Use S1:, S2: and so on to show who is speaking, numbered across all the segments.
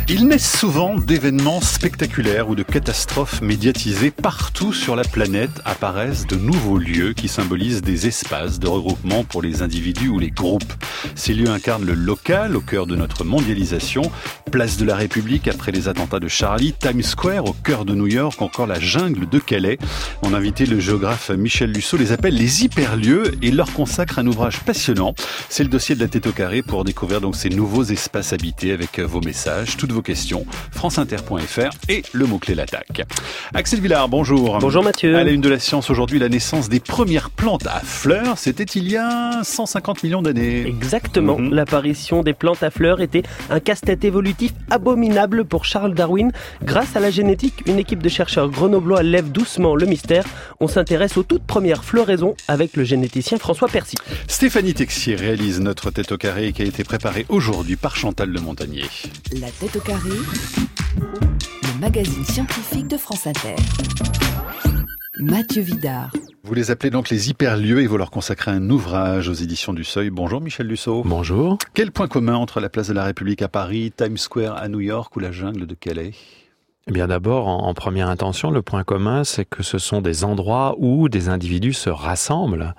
S1: Il naît souvent d'événements spectaculaires ou de catastrophes médiatisées. Partout sur la planète apparaissent de nouveaux lieux qui symbolisent des espaces de regroupement pour les individus ou les groupes. Ces lieux incarnent le local au cœur de notre mondialisation. Place de la République après les attentats de Charlie, Times Square au cœur de New York, encore la jungle de Calais. Mon invité, le géographe Michel Lusseau, les appelle les hyperlieux et leur consacre un ouvrage passionnant. C'est le dossier de la tête au carré pour découvrir donc ces nouveaux espaces habités avec vos messages, toutes vos questions, franceinter.fr et le mot-clé l'attaque. Axel Villard, bonjour.
S2: Bonjour Mathieu.
S1: À la une de la science aujourd'hui, la naissance des premières plantes à fleurs, c'était il y a 150 millions d'années.
S2: Exactement. L'apparition des plantes à fleurs était un casse-tête évolutif abominable pour Charles Darwin. Grâce à la génétique, une équipe de chercheurs grenoblois lève doucement le mystère. On s'intéresse aux toutes premières floraisons avec le généticien François Percy.
S1: Stéphanie Texier réalise notre tête au carré qui a été préparée aujourd'hui par Chantal Le Montagnier.
S3: La tête au carré, le magazine scientifique de France Inter. Mathieu Vidard.
S1: Vous les appelez donc les hyperlieux et vous leur consacrez un ouvrage aux éditions du Seuil. Bonjour Michel Lusseau.
S4: Bonjour.
S1: Quel point commun entre la place de la République à Paris, Times Square à New York ou la jungle de Calais ?
S4: Eh bien d'abord, en première intention, le point commun, c'est que ce sont des endroits où des individus se rassemblent,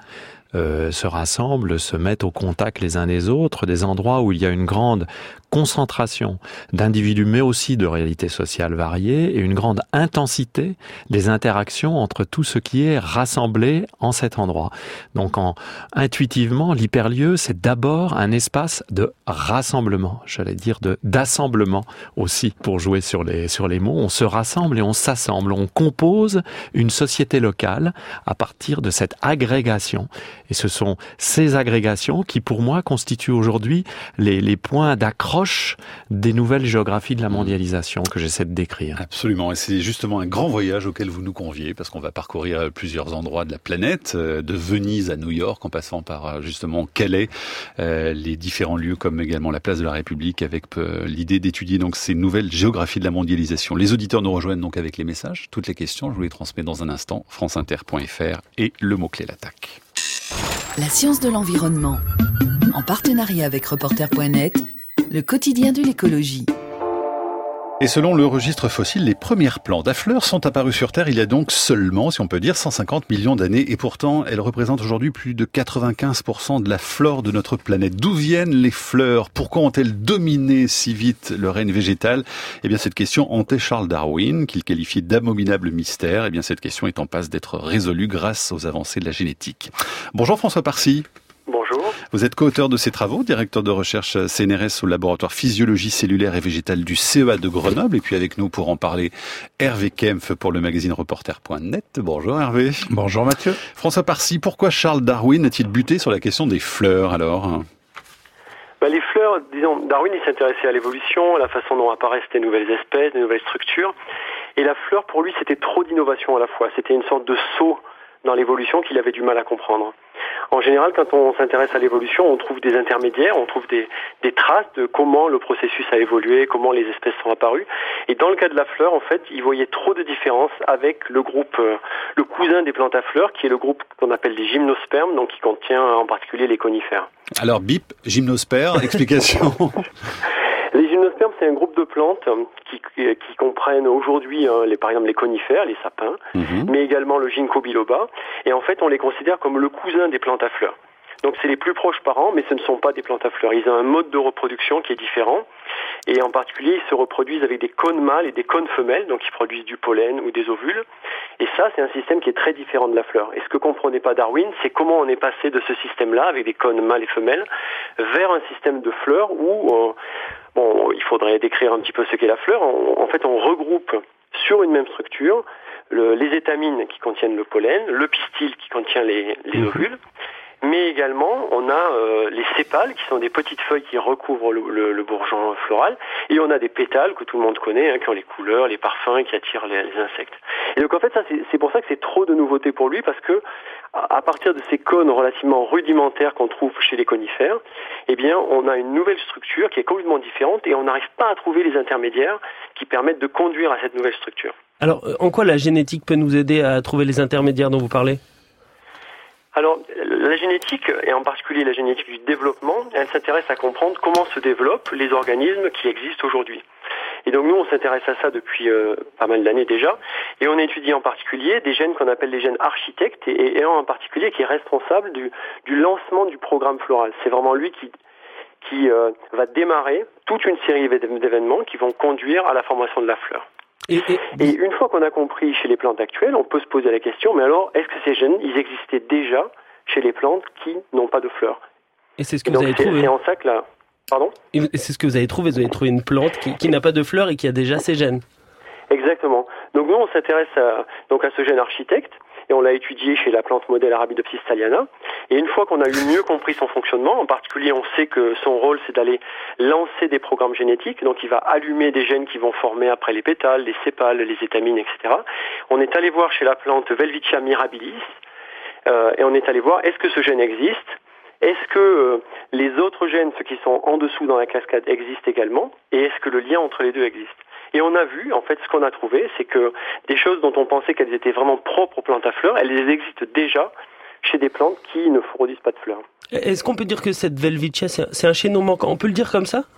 S4: se mettent au contact les uns des autres, des endroits où il y a une grande concentration d'individus, mais aussi de réalités sociales variées, et une grande intensité des interactions entre tout ce qui est rassemblé en cet endroit. Donc intuitivement, l'hyperlieu, c'est d'abord un espace de rassemblement, j'allais dire d'assemblement aussi, pour jouer sur les mots. On se rassemble et on s'assemble, on compose une société locale à partir de cette agrégation. Et ce sont ces agrégations qui, pour moi, constituent aujourd'hui les points d'accroche des nouvelles géographies de la mondialisation que j'essaie de décrire.
S1: Absolument, et c'est justement un grand voyage auquel vous nous conviez, parce qu'on va parcourir plusieurs endroits de la planète, de Venise à New York, en passant par justement Calais, les différents lieux comme également la place de la République, avec l'idée d'étudier donc ces nouvelles géographies de la mondialisation. Les auditeurs nous rejoignent donc avec les messages, toutes les questions, je vous les transmets dans un instant, franceinter.fr et le mot-clé l'attaque.
S3: La science de l'environnement, en partenariat avec Reporter.net, le quotidien de l'écologie.
S1: Et selon le registre fossile, les premières plantes à fleurs sont apparues sur Terre il y a donc seulement, si on peut dire, 150 millions d'années. Et pourtant, elles représentent aujourd'hui plus de 95% de la flore de notre planète. D'où viennent les fleurs ? Pourquoi ont-elles dominé si vite le règne végétal ? Eh bien, cette question hantait Charles Darwin, qu'il qualifiait d'abominable mystère. Eh bien, cette question est en passe d'être résolue grâce aux avancées de la génétique. Bonjour François Parcy.
S5: Bonjour.
S1: Vous êtes co-auteur de ces travaux, directeur de recherche CNRS au laboratoire Physiologie cellulaire et végétale du CEA de Grenoble. Et puis avec nous pour en parler, Hervé Kempf pour le magazine Reporter.net. Bonjour Hervé.
S6: Bonjour Mathieu.
S1: François Parcy, pourquoi Charles Darwin a-t-il buté sur la question des fleurs alors ?
S5: Les fleurs, disons, Darwin il s'intéressait à l'évolution, à la façon dont apparaissent des nouvelles espèces, des nouvelles structures. Et la fleur, pour lui, c'était trop d'innovation à la fois. C'était une sorte de saut dans l'évolution qu'il avait du mal à comprendre. En général, quand on s'intéresse à l'évolution, on trouve des intermédiaires, on trouve des traces de comment le processus a évolué, comment les espèces sont apparues. Et dans le cas de la fleur, en fait, il voyait trop de différences avec le groupe, le cousin des plantes à fleurs, qui est le groupe qu'on appelle les gymnospermes, donc qui contient en particulier les conifères.
S1: Alors bip, gymnosperme, explication.
S5: Les gymnospermes, c'est un groupe de plantes qui comprennent aujourd'hui, par exemple, les conifères, les sapins, mais également le ginkgo biloba. Et en fait, on les considère comme le cousin des plantes à fleurs. Donc, c'est les plus proches parents, mais ce ne sont pas des plantes à fleurs. Ils ont un mode de reproduction qui est différent. Et en particulier, ils se reproduisent avec des cônes mâles et des cônes femelles, donc ils produisent du pollen ou des ovules. Et ça, c'est un système qui est très différent de la fleur. Et ce que comprenait pas Darwin, c'est comment on est passé de ce système-là, avec des cônes mâles et femelles, vers un système de fleurs où, il faudrait décrire un petit peu ce qu'est la fleur. En fait, on regroupe sur une même structure les étamines qui contiennent le pollen, le pistil qui contient les ovules, mais également on a les sépales qui sont des petites feuilles qui recouvrent le bourgeon floral, et on a des pétales que tout le monde connaît, qui ont les couleurs, les parfums, qui attirent les insectes. Et donc en fait, ça c'est pour ça que c'est trop de nouveautés pour lui, parce que à partir de ces cônes relativement rudimentaires qu'on trouve chez les conifères, eh bien on a une nouvelle structure qui est complètement différente, et on n'arrive pas à trouver les intermédiaires qui permettent de conduire à cette nouvelle structure.
S2: Alors, en quoi la génétique peut nous aider à trouver les intermédiaires dont vous parlez ?
S5: Alors, la génétique, et en particulier la génétique du développement, elle s'intéresse à comprendre comment se développent les organismes qui existent aujourd'hui. Et donc nous, on s'intéresse à ça depuis pas mal d'années déjà, et on étudie en particulier des gènes qu'on appelle les gènes architectes, et un en particulier qui est responsable du lancement du programme floral. C'est vraiment lui qui va démarrer toute une série d'événements qui vont conduire à la formation de la fleur. Et une fois qu'on a compris chez les plantes actuelles, on peut se poser la question, mais alors, est-ce que ces gènes, ils existaient déjà chez les plantes qui n'ont pas de fleurs?
S2: Et c'est ce que vous avez trouvé.
S5: C'est en ça que là... Pardon?
S2: Et c'est ce que vous avez trouvé. Vous avez trouvé une plante qui n'a pas de fleurs et qui a déjà ses gènes.
S5: Exactement. Donc nous, on s'intéresse à ce gène architecte, et on l'a étudié chez la plante modèle Arabidopsis thaliana. Et une fois qu'on a eu mieux compris son fonctionnement, en particulier on sait que son rôle c'est d'aller lancer des programmes génétiques, donc il va allumer des gènes qui vont former après les pétales, les sépales, les étamines, etc. On est allé voir chez la plante Welwitschia mirabilis, et on est allé voir est-ce que ce gène existe, est-ce que les autres gènes, ceux qui sont en dessous dans la cascade, existent également, et est-ce que le lien entre les deux existe? Et on a vu, en fait, ce qu'on a trouvé, c'est que des choses dont on pensait qu'elles étaient vraiment propres aux plantes à fleurs, elles existent déjà chez des plantes qui ne produisent pas de fleurs.
S2: Est-ce qu'on peut dire que cette Welwitschia, c'est un chaînon manquant? On peut le dire comme ça?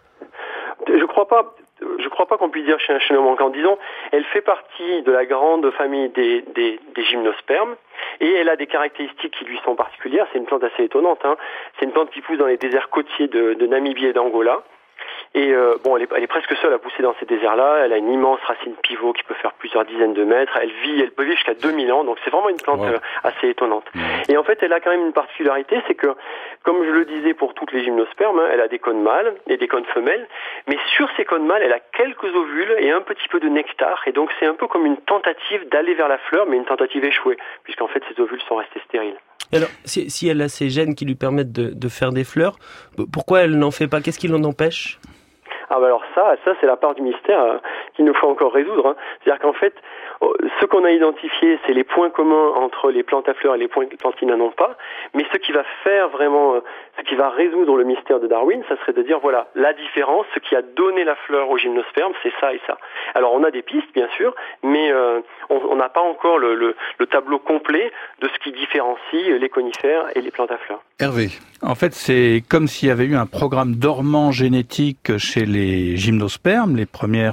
S5: Je crois pas qu'on puisse dire chez un chaînon manquant. Disons, elle fait partie de la grande famille des gymnospermes, et elle a des caractéristiques qui lui sont particulières. C'est une plante assez étonnante, hein. C'est une plante qui pousse dans les déserts côtiers de Namibie et d'Angola. Et elle est presque seule à pousser dans ces déserts-là. Elle a une immense racine pivot qui peut faire plusieurs dizaines de mètres. Elle peut vivre jusqu'à 2000 ans, donc c'est vraiment une plante assez étonnante. Et en fait, elle a quand même une particularité, c'est que, comme je le disais pour toutes les gymnospermes, elle a des cônes mâles et des cônes femelles, mais sur ces cônes mâles, elle a quelques ovules et un petit peu de nectar, et donc c'est un peu comme une tentative d'aller vers la fleur, mais une tentative échouée, puisqu'en fait, ces ovules sont restés stériles.
S2: Alors, si elle a ces gènes qui lui permettent de faire des fleurs, pourquoi elle n'en fait pas? Qu'est-ce qui l'en empêche?
S5: Alors ça c'est la part du mystère qu'il nous faut encore résoudre, hein. C'est-à-dire qu'en fait, ce qu'on a identifié, c'est les points communs entre les plantes à fleurs et les plantes qui n'en ont pas, mais ce qui va faire vraiment, ce qui va résoudre le mystère de Darwin, ça serait de dire, voilà, la différence, ce qui a donné la fleur au gymnosperme, c'est ça et ça. Alors on a des pistes, bien sûr, mais on n'a pas encore le tableau complet de ce qui différencie les conifères et les plantes à fleurs.
S1: Hervé.
S6: En fait, c'est comme s'il y avait eu un programme dormant génétique chez les gymnospermes, les premières,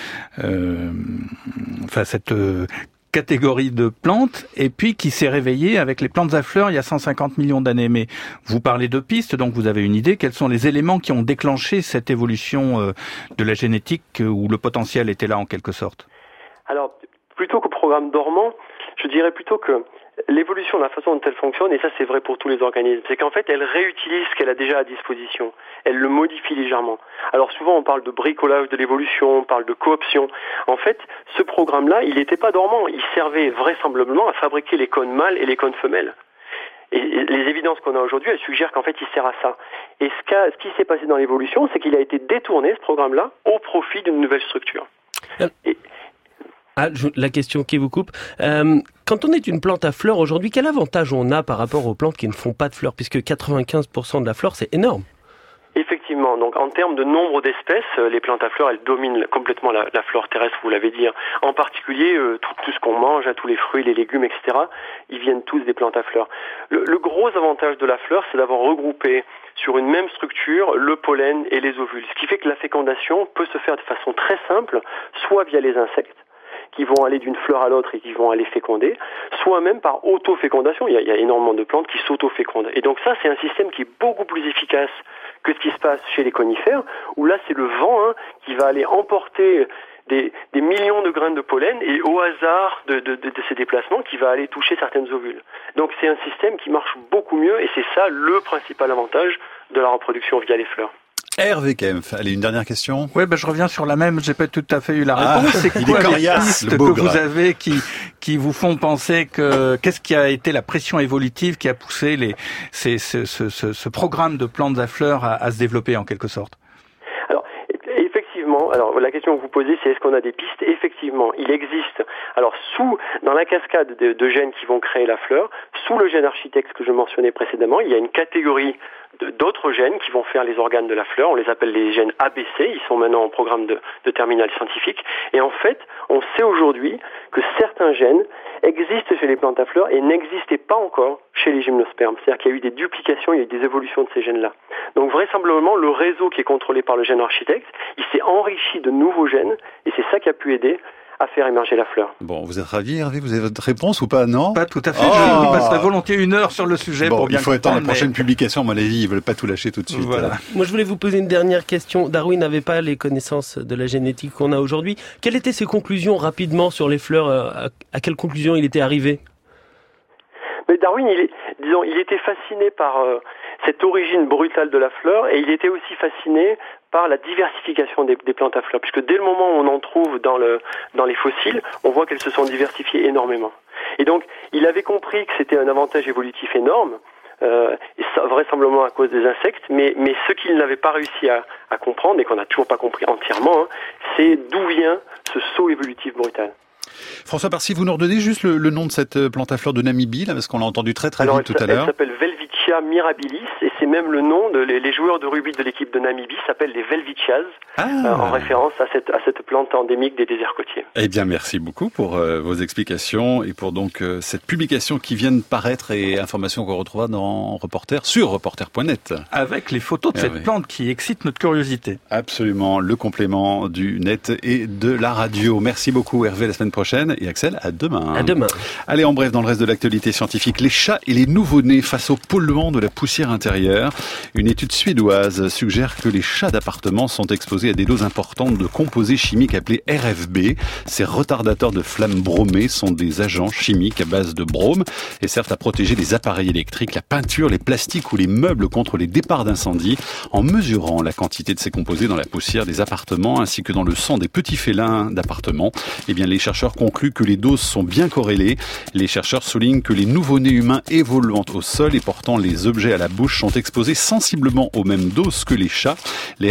S6: cette catégorie de plantes, et puis qui s'est réveillé avec les plantes à fleurs il y a 150 millions d'années. Mais vous parlez de pistes, donc vous avez une idée. Quels sont les éléments qui ont déclenché cette évolution de la génétique où le potentiel était là en quelque sorte?
S5: Alors, plutôt que programme dormant, je dirais plutôt que l'évolution, la façon dont elle fonctionne, et ça c'est vrai pour tous les organismes, c'est qu'en fait elle réutilise ce qu'elle a déjà à disposition. Elle le modifie légèrement. Alors souvent on parle de bricolage de l'évolution, on parle de cooption. En fait, ce programme-là, il n'était pas dormant. Il servait vraisemblablement à fabriquer les cônes mâles et les cônes femelles. Et les évidences qu'on a aujourd'hui, elles suggèrent qu'en fait il sert à ça. Et ce qui s'est passé dans l'évolution, c'est qu'il a été détourné, ce programme-là, au profit d'une nouvelle structure.
S2: La question qui vous coupe. Quand on est une plante à fleurs aujourd'hui, quel avantage on a par rapport aux plantes qui ne font pas de fleurs, puisque 95% de la flore, c'est énorme.
S5: Effectivement, donc en termes de nombre d'espèces, les plantes à fleurs, elles dominent complètement la flore terrestre, vous l'avez dit. En particulier, tout ce qu'on mange, tous les fruits, les légumes, etc., ils viennent tous des plantes à fleurs. Le gros avantage de la fleur, c'est d'avoir regroupé sur une même structure le pollen et les ovules, ce qui fait que la fécondation peut se faire de façon très simple, soit via les insectes, qui vont aller d'une fleur à l'autre et qui vont aller féconder, soit même par auto-fécondation. Il y a énormément de plantes qui s'auto-fécondent. Et donc ça, c'est un système qui est beaucoup plus efficace que ce qui se passe chez les conifères, où là, c'est le vent qui va aller emporter des millions de grains de pollen et au hasard de ces déplacements qui va aller toucher certaines ovules. Donc c'est un système qui marche beaucoup mieux et c'est ça le principal avantage de la reproduction via les fleurs.
S1: Hervé Kempf, allez, une dernière question.
S6: Oui, je reviens sur la même, j'ai pas tout à fait eu la réponse. C'est quoi les pistes que vous avez qui vous font penser qu'est-ce qui a été la pression évolutive qui a poussé ce programme de plantes à fleurs à se développer en quelque sorte?
S5: Alors la question que vous posez, c'est est-ce qu'on a des pistes? Effectivement, il existe. Alors dans la cascade de gènes qui vont créer la fleur, sous le gène architecte que je mentionnais précédemment, il y a une catégorie d'autres gènes qui vont faire les organes de la fleur. On les appelle les gènes ABC. Ils sont maintenant en programme de terminale scientifique. Et en fait, on sait aujourd'hui que certains gènes existent chez les plantes à fleurs et n'existaient pas encore chez les gymnospermes. C'est-à-dire qu'il y a eu des duplications, il y a eu des évolutions de ces gènes-là. Donc vraisemblablement, le réseau qui est contrôlé par le gène architecte, il s'est enrichi de nouveaux gènes et c'est ça qui a pu aider à faire émerger la fleur.
S1: Bon, vous êtes ravi, Hervé? Vous avez votre réponse ou pas? Non?
S6: Pas tout à fait. Je passerai volontiers 1 heure sur le sujet pour bien comprendre.
S1: Il faut attendre la prochaine publication, à mon avis. Ils veulent pas tout lâcher tout de suite.
S6: Voilà.
S2: Moi, je voulais vous poser une dernière question. Darwin n'avait pas les connaissances de la génétique qu'on a aujourd'hui. Quelles étaient ses conclusions rapidement sur les fleurs? À quelle conclusion il était arrivé?
S5: Mais Darwin, il était fasciné par cette origine brutale de la fleur et il était aussi fasciné par la diversification des plantes à fleurs, puisque dès le moment où on en trouve dans les fossiles, on voit qu'elles se sont diversifiées énormément. Et donc, il avait compris que c'était un avantage évolutif énorme, et ça, vraisemblablement à cause des insectes, mais ce qu'il n'avait pas réussi à comprendre, et qu'on n'a toujours pas compris entièrement, c'est d'où vient ce saut évolutif brutal.
S1: François Parsi, vous nous redonnez juste le nom de cette plante à fleurs de Namibie, là, parce qu'on l'a entendu très vite tout à l'heure.
S5: Elle s'appelle Welwitschia mirabilis, et c'est même le nom les joueurs de rugby de l'équipe de Namibie s'appellent les Welwitschias, en référence à cette plante endémique des déserts côtiers.
S1: Eh bien, merci beaucoup pour vos explications et pour donc cette publication qui vient de paraître et information qu'on retrouvera sur reporter.net.
S6: Avec les photos de cette plante qui excite notre curiosité.
S1: Absolument, le complément du net et de la radio. Merci beaucoup Hervé, la semaine prochaine, et Axel, à demain.
S2: À demain.
S1: Allez, en bref, dans le reste de l'actualité scientifique, les chats et les nouveau-nés face au polluant de la poussière intérieure. Une étude suédoise suggère que les chats d'appartement sont exposés à des doses importantes de composés chimiques appelés RFB. Ces retardateurs de flammes bromées sont des agents chimiques à base de brome et servent à protéger les appareils électriques, la peinture, les plastiques ou les meubles contre les départs d'incendie. En mesurant la quantité de ces composés dans la poussière des appartements ainsi que dans le sang des petits félins d'appartements, eh bien, les chercheurs concluent que les doses sont bien corrélées. Les chercheurs soulignent que les nouveau-nés humains évoluant au sol et portant les objets à la bouche sont exposés sensiblement aux mêmes doses que les chats. Les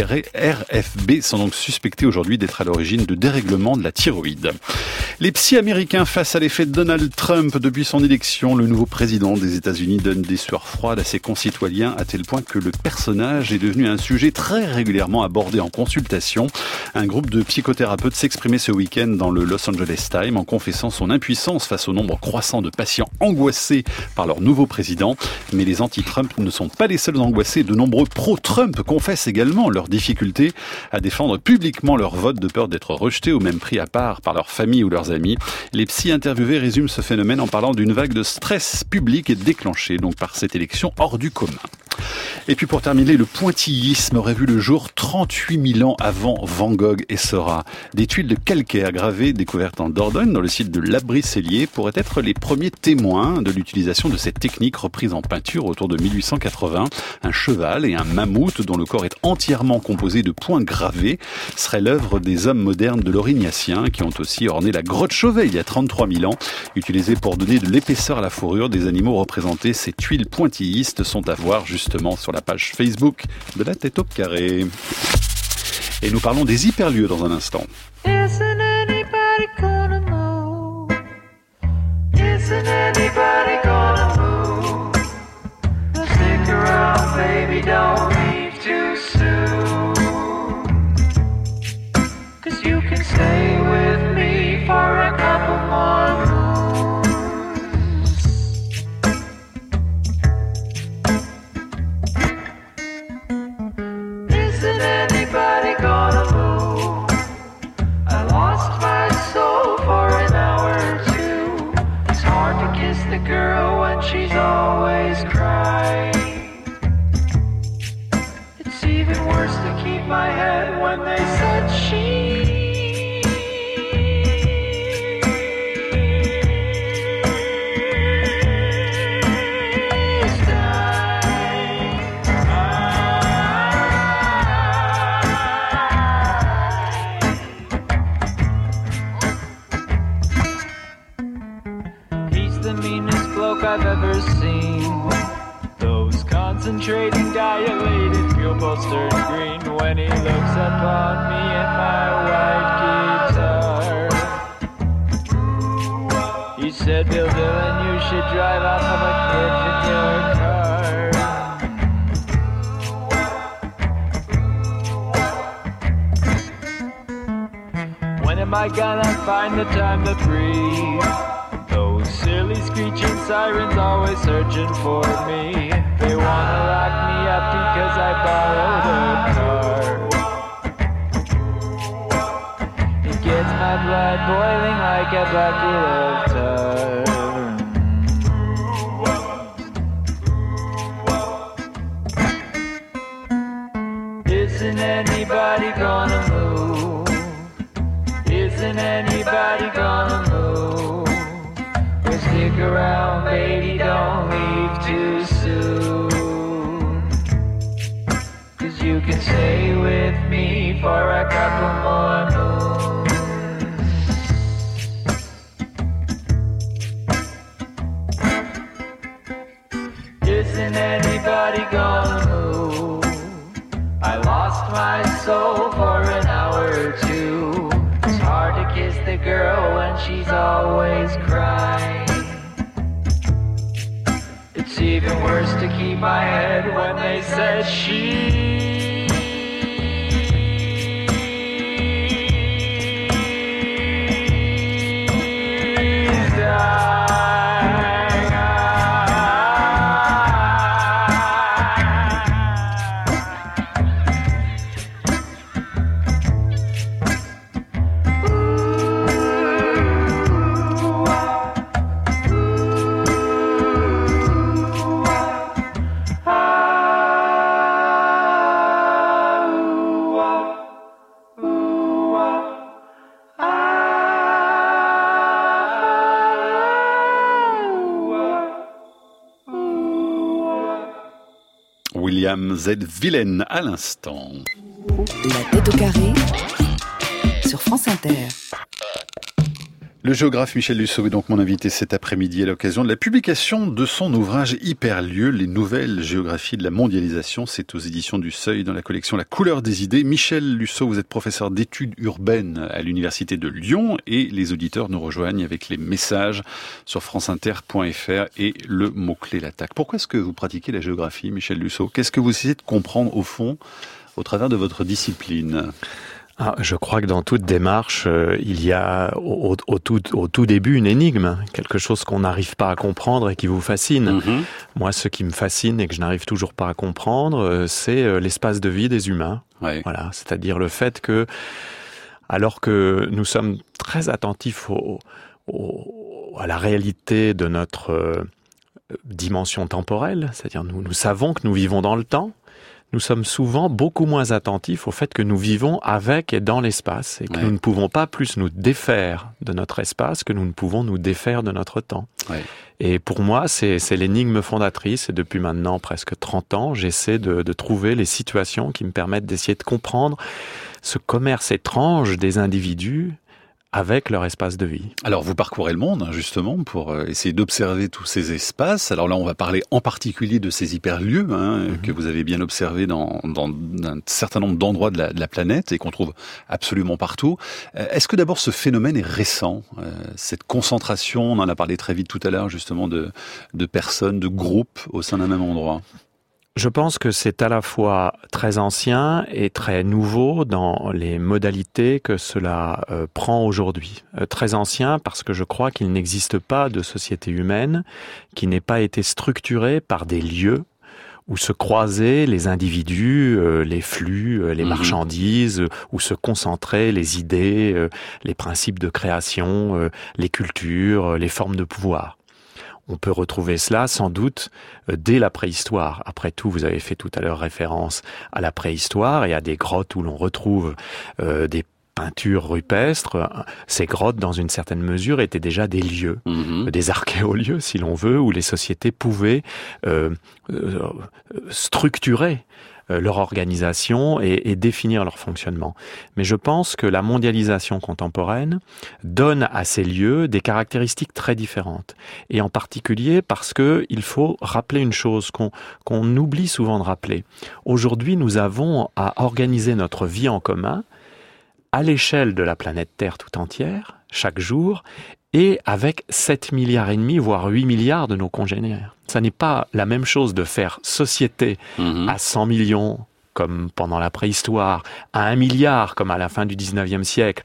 S1: RFB sont donc suspectés aujourd'hui d'être à l'origine de dérèglements de la thyroïde. Les psys américains face à l'effet de Donald Trump depuis son élection. Le nouveau président des États-Unis donne des sueurs froides à ses concitoyens à tel point que le personnage est devenu un sujet très régulièrement abordé en consultation. Un groupe de psychothérapeutes s'exprimait ce week-end dans le Los Angeles Times en confessant son impuissance face au nombre croissant de patients angoissés par leur nouveau président. Mais les anti-Trump ne sont pas les seuls angoissés. De nombreux pro-Trump confessent également leur difficulté à défendre publiquement leur vote de peur d'être rejetés ou même pris à part par leur famille ou leurs amis. Les psys interviewés résument ce phénomène en parlant d'une vague de stress public déclenchée donc par cette élection hors du commun. Et puis pour terminer, le pointillisme aurait vu le jour 38 000 ans avant Van Gogh et Seurat. Des tuiles de calcaire gravées découvertes en Dordogne, dans le site de l'Abri-Cellier, pourraient être les premiers témoins de l'utilisation de cette technique reprise en peinture autour de 1880. Un cheval et un mammouth dont le corps est entièrement composé de points gravés seraient l'œuvre des hommes modernes de l'Aurignacien qui ont aussi orné la grotte Chauvet il y a 33 000 ans. Utilisées pour donner de l'épaisseur à la fourrure des animaux représentés, ces tuiles pointillistes sont à voir justement sur la page Facebook de la Tête au Carré. Et nous parlons des hyperlieux dans un instant.
S7: Isn't anybody gonna move? Isn't anybody gonna move? Stick around, baby, don't leave too soon. 'Cause you can stay with me for a couple more moons. Isn't anybody gonna move? I lost my soul for an hour or two. It's hard to kiss the girl when she's always crying. It's even worse to keep my head when they said she's dying. He's the meanest bloke I've ever seen. Those concentrating, dilated pupils turn green when he looks upon me and my white guitar. He said, Bill Dillon, you should drive off of a cliff in your car. am I gonna find the time to breathe? Those silly screeching sirens always searching for me. They wanna lock me up because I borrowed a car. It gets my blood boiling like a bucket of tar. Isn't anybody gonna move? Isn't anybody gonna move? Well, stick around, baby, don't leave too soon. 'Cause you can stay with me for a couple more moons. Isn't anybody gonna move? I lost my soul for an hour or two. It's hard to kiss the girl when she's always crying. It's even worse to keep my head when they said she's dying.
S1: William Z. Villaine à l'instant.
S3: La tête au carré sur France Inter.
S1: Le géographe Michel Lusseau est donc mon invité cet après-midi à l'occasion de la publication de son ouvrage Hyperlieux, les nouvelles géographies de la mondialisation. C'est aux éditions du Seuil dans la collection La couleur des idées. Michel Lusseau, vous êtes professeur d'études urbaines à l'Université de Lyon et les auditeurs nous rejoignent avec les messages sur franceinter.fr et le mot-clé l'attaque. Pourquoi est-ce que vous pratiquez la géographie, Michel Lusseau? Qu'est-ce que vous essayez de comprendre au fond au travers de votre discipline?
S4: Je crois que dans toute démarche, il y a au tout début une énigme, quelque chose qu'on n'arrive pas à comprendre et qui vous fascine. Mm-hmm. Moi, ce qui me fascine et que je n'arrive toujours pas à comprendre, c'est l'espace de vie des humains. Ouais. Voilà, c'est-à-dire le fait que, alors que nous sommes très attentifs à la réalité de notre dimension temporelle, c'est-à-dire nous savons que nous vivons dans le temps, nous sommes souvent beaucoup moins attentifs au fait que nous vivons avec et dans l'espace et que nous ne pouvons pas plus nous défaire de notre espace que nous ne pouvons nous défaire de notre temps. Ouais. Et pour moi, c'est l'énigme fondatrice et depuis maintenant presque 30 ans, j'essaie de trouver les situations qui me permettent d'essayer de comprendre ce commerce étrange des individus avec leur espace de vie.
S1: Alors vous parcourez le monde justement pour essayer d'observer tous ces espaces. Alors là on va parler en particulier de ces hyperlieux que vous avez bien observés dans un certain nombre d'endroits de la planète et qu'on trouve absolument partout. Est-ce que d'abord ce phénomène est récent, cette concentration, on en a parlé très vite tout à l'heure justement de personnes, de groupes au sein d'un même endroit?
S4: Je pense que c'est à la fois très ancien et très nouveau dans les modalités que cela prend aujourd'hui. Très ancien parce que je crois qu'il n'existe pas de société humaine qui n'ait pas été structurée par des lieux où se croisaient les individus, les flux, les marchandises, où se concentraient les idées, les principes de création, les cultures, les formes de pouvoir. On peut retrouver cela sans doute dès la préhistoire. Après tout, vous avez fait tout à l'heure référence à la préhistoire et à des grottes où l'on retrouve des peintures rupestres. Ces grottes, dans une certaine mesure, étaient déjà des lieux, des archéolieux, si l'on veut, où les sociétés pouvaient structurer leur organisation et définir leur fonctionnement. Mais je pense que la mondialisation contemporaine donne à ces lieux des caractéristiques très différentes. Et en particulier parce que il faut rappeler une chose qu'on oublie souvent de rappeler. Aujourd'hui, nous avons à organiser notre vie en commun à l'échelle de la planète Terre tout entière, chaque jour, et avec 7 milliards et demi, voire 8 milliards de nos congénères. Ça n'est pas la même chose de faire société à 100 millions, comme pendant la préhistoire, à 1 milliard, comme à la fin du 19e siècle,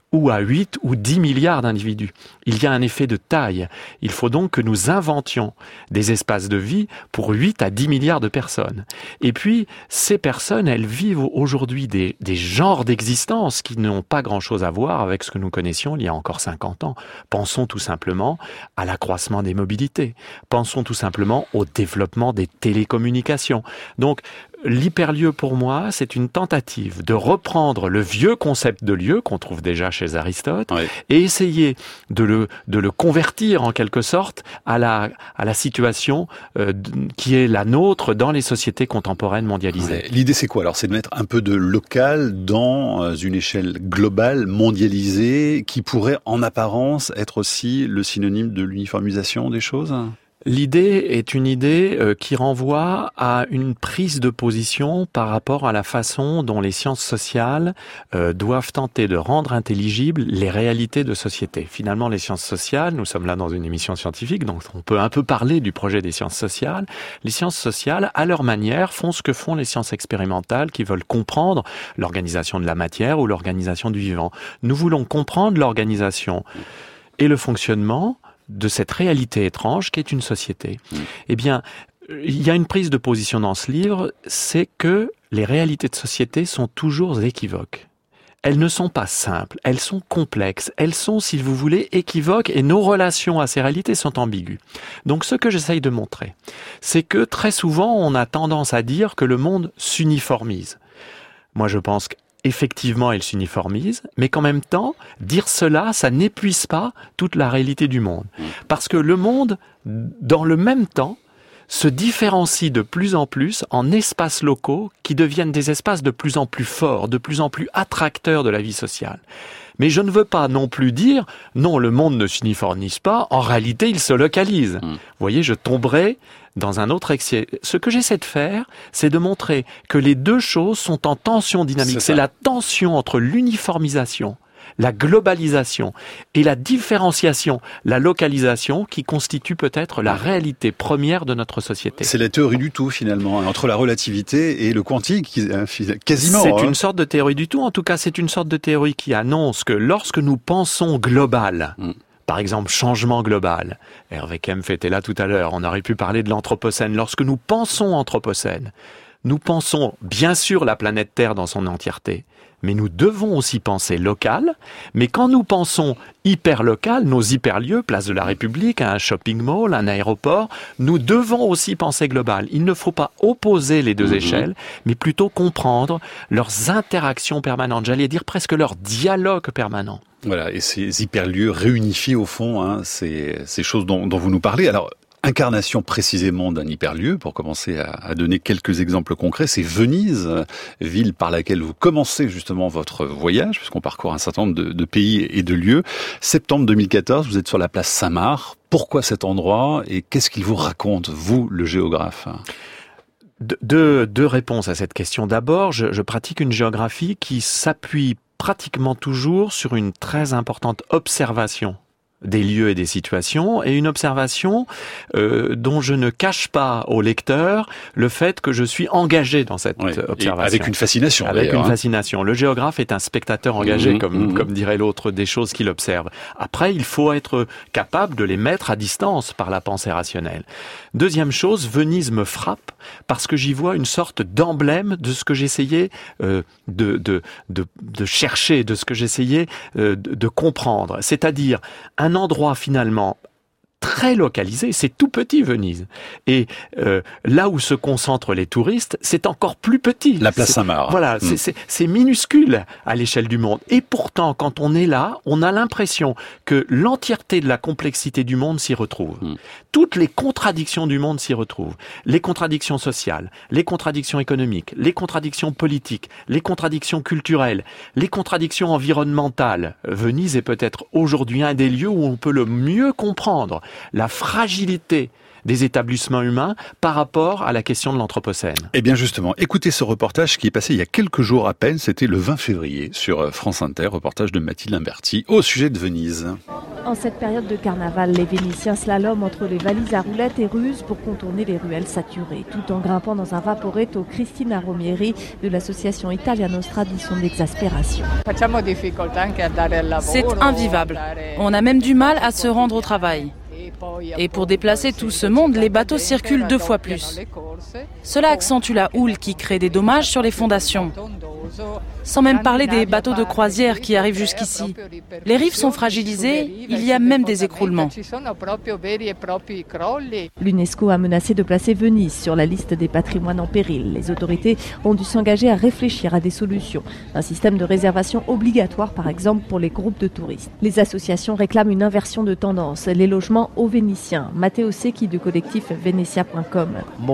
S4: ou à 8 ou 10 milliards d'individus. Il y a un effet de taille. Il faut donc que nous inventions des espaces de vie pour 8 à 10 milliards de personnes. Et puis, ces personnes, elles vivent aujourd'hui des genres d'existence qui n'ont pas grand-chose à voir avec ce que nous connaissions il y a encore 50 ans. Pensons tout simplement à l'accroissement des mobilités. Pensons tout simplement au développement des télécommunications. Donc, l'hyperlieu, pour moi, c'est une tentative de reprendre le vieux concept de lieu qu'on trouve déjà chez Aristote, oui, et essayer de le convertir en quelque sorte à la situation qui est la nôtre dans les sociétés contemporaines mondialisées.
S1: Ouais. L'idée, c'est quoi alors? C'est de mettre un peu de local dans une échelle globale, mondialisée, qui pourrait en apparence être aussi le synonyme de l'uniformisation des choses?
S4: L'idée est une idée qui renvoie à une prise de position par rapport à la façon dont les sciences sociales doivent tenter de rendre intelligibles les réalités de société. Finalement, les sciences sociales, nous sommes là dans une émission scientifique, donc on peut un peu parler du projet des sciences sociales. Les sciences sociales, à leur manière, font ce que font les sciences expérimentales qui veulent comprendre l'organisation de la matière ou l'organisation du vivant. Nous voulons comprendre l'organisation et le fonctionnement de cette réalité étrange qu'est une société. Eh bien, il y a une prise de position dans ce livre, c'est que les réalités de société sont toujours équivoques. Elles ne sont pas simples, elles sont complexes, elles sont, si vous voulez, équivoques et nos relations à ces réalités sont ambiguës. Donc ce que j'essaye de montrer, c'est que très souvent on a tendance à dire que le monde s'uniformise. Moi je pense qu'effectivement, il s'uniformise, mais qu'en même temps, dire cela, ça n'épuise pas toute la réalité du monde. Parce que le monde, dans le même temps, se différencie de plus en plus en espaces locaux qui deviennent des espaces de plus en plus forts, de plus en plus attracteurs de la vie sociale. Mais je ne veux pas non plus dire, non, le monde ne s'uniformise pas, en réalité, il se localise. Vous voyez, je tomberai dans un autre excès. Ce que j'essaie de faire, c'est de montrer que les deux choses sont en tension dynamique. C'est la tension entre l'uniformisation, la globalisation et la différenciation, la localisation qui constitue peut-être la réalité première de notre société.
S1: C'est la théorie du tout finalement, entre la relativité et le quantique, quasiment.
S4: C'est une sorte de théorie du tout, en tout cas c'est une sorte de théorie qui annonce que lorsque nous pensons global, par exemple, changement global. Hervé Kempf était là tout à l'heure, on aurait pu parler de l'anthropocène. Lorsque nous pensons anthropocène, nous pensons bien sûr la planète Terre dans son entièreté, mais nous devons aussi penser local. Mais quand nous pensons hyper-local, nos hyperlieux, place de la République, un shopping mall, un aéroport, nous devons aussi penser global. Il ne faut pas opposer les deux échelles, mais plutôt comprendre leurs interactions permanentes, j'allais dire presque leur dialogue permanent.
S1: Voilà, et ces hyperlieux réunifient au fond ces choses dont vous nous parlez. Alors, incarnation précisément d'un hyperlieu, pour commencer à donner quelques exemples concrets, c'est Venise, ville par laquelle vous commencez justement votre voyage, puisqu'on parcourt un certain nombre de pays et de lieux. Septembre 2014, vous êtes sur la place Saint-Marc. Pourquoi cet endroit et qu'est-ce qu'il vous raconte, vous, le géographe ?
S4: Deux réponses à cette question. D'abord, je pratique une géographie qui s'appuie pratiquement toujours sur une très importante observation des lieux et des situations, et une observation dont je ne cache pas au lecteur le fait que je suis engagé dans cette observation.
S1: Avec une fascination.
S4: Avec une fascination. Le géographe est un spectateur engagé, comme dirait l'autre, des choses qu'il observe. Après, il faut être capable de les mettre à distance par la pensée rationnelle. Deuxième chose, Venise me frappe parce que j'y vois une sorte d'emblème de ce que j'essayais de chercher, de ce que j'essayais de comprendre. C'est-à-dire un endroit finalement très localisé, c'est tout petit Venise. Et là où se concentrent les touristes, c'est encore plus petit.
S1: La place Saint-Marc.
S4: Voilà, c'est minuscule à l'échelle du monde. Et pourtant, quand on est là, on a l'impression que l'entièreté de la complexité du monde s'y retrouve. Toutes les contradictions du monde s'y retrouvent. Les contradictions sociales, les contradictions économiques, les contradictions politiques, les contradictions culturelles, les contradictions environnementales. Venise est peut-être aujourd'hui un des lieux où on peut le mieux comprendre la fragilité des établissements humains par rapport à la question de l'Anthropocène.
S1: Eh bien justement, écoutez ce reportage qui est passé il y a quelques jours à peine, c'était le 20 février sur France Inter, reportage de Mathilde Imberti au sujet de Venise.
S8: En cette période de carnaval, les Vénitiens slaloment entre les valises à roulettes et ruses pour contourner les ruelles saturées, tout en grimpant dans un vaporetto. Cristina Romieri de l'association Italia Nostra dit son exaspération.
S9: C'est invivable. On a même du mal à se rendre au travail. Et pour déplacer tout ce monde, les bateaux circulent 2 fois plus. Cela accentue la houle qui crée des dommages sur les fondations. Sans même parler des bateaux de croisière qui arrivent jusqu'ici. Les rives sont fragilisées, il y a même des écroulements.
S8: L'UNESCO a menacé de placer Venise sur la liste des patrimoines en péril. Les autorités ont dû s'engager à réfléchir à des solutions. Un système de réservation obligatoire, par exemple, pour les groupes de touristes. Les associations réclament une inversion de tendance. Les logements aux Vénitiens. Matteo Secchi du collectif Venezia.com.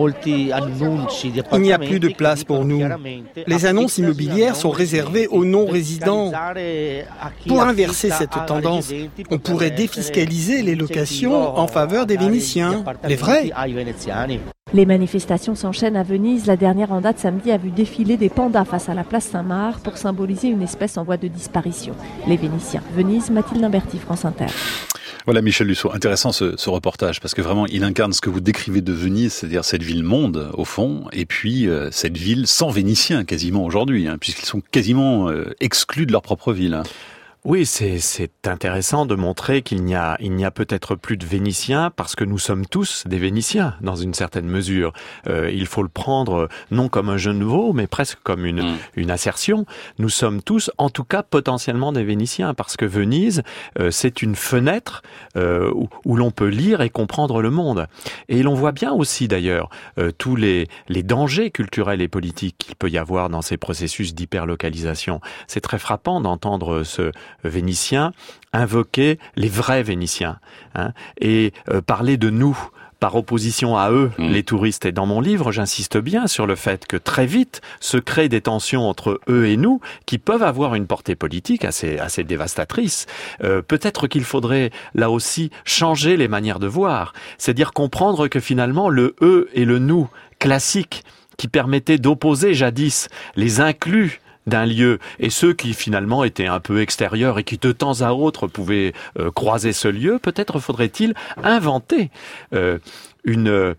S10: Il n'y a plus de place pour nous. Les annonces immobilières sont réservées aux non-résidents. Pour inverser cette tendance, on pourrait défiscaliser les locations en faveur des Vénitiens, les vrais.
S8: Les manifestations s'enchaînent à Venise. La dernière en date samedi a vu défiler des pandas face à la place Saint-Marc pour symboliser une espèce en voie de disparition. Les Vénitiens. Venise, Mathilde Imberti, France Inter.
S1: Voilà Michel Lusso, intéressant ce reportage parce que vraiment il incarne ce que vous décrivez de Venise, c'est-à-dire cette ville monde au fond, et puis cette ville sans Vénitiens quasiment aujourd'hui, puisqu'ils sont quasiment exclus de leur propre ville.
S4: Oui, c'est intéressant de montrer qu'il n'y a peut-être plus de Vénitiens parce que nous sommes tous des Vénitiens dans une certaine mesure. Il faut le prendre non comme un jeu nouveau, mais presque comme une assertion. Nous sommes tous, en tout cas, potentiellement des Vénitiens parce que Venise, c'est une fenêtre où l'on peut lire et comprendre le monde. Et l'on voit bien aussi d'ailleurs tous les dangers culturels et politiques qu'il peut y avoir dans ces processus d'hyperlocalisation. C'est très frappant d'entendre ce Vénitiens invoquer les vrais Vénitiens et parler de nous par opposition à eux, les touristes. Et dans mon livre, j'insiste bien sur le fait que très vite se créent des tensions entre eux et nous qui peuvent avoir une portée politique assez dévastatrice. Peut-être qu'il faudrait là aussi changer les manières de voir, c'est-à-dire comprendre que finalement le eux et le nous classique qui permettait d'opposer jadis les inclus d'un lieu et ceux qui finalement étaient un peu extérieurs et qui de temps à autre pouvaient croiser ce lieu, peut-être faudrait-il inventer une